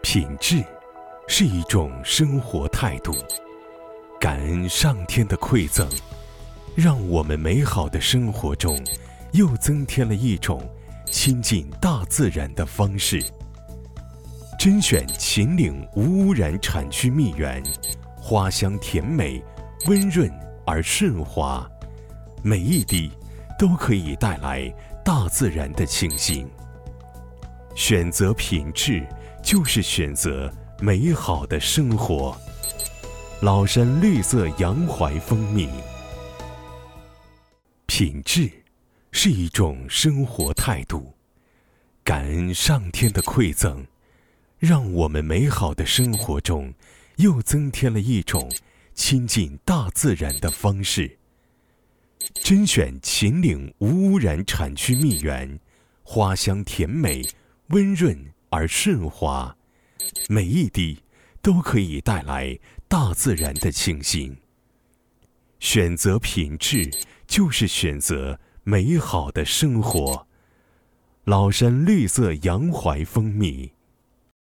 品质是一种生活态度，感恩上天的馈赠，让我们美好的生活中又增添了一种亲近大自然的方式。甄选秦岭无污染产区蜜源，花香甜美，温润而顺滑，每一滴都可以带来大自然的清新。选择品质，就是选择美好的生活。老山绿色洋槐蜂蜜。品质是一种生活态度，感恩上天的馈赠，让我们美好的生活中又增添了一种亲近大自然的方式。甄选秦岭无污染产区蜜源，花香甜美，温润而顺滑，每一滴都可以带来大自然的清新。选择品质，就是选择美好的生活。老山绿色洋槐蜂蜜。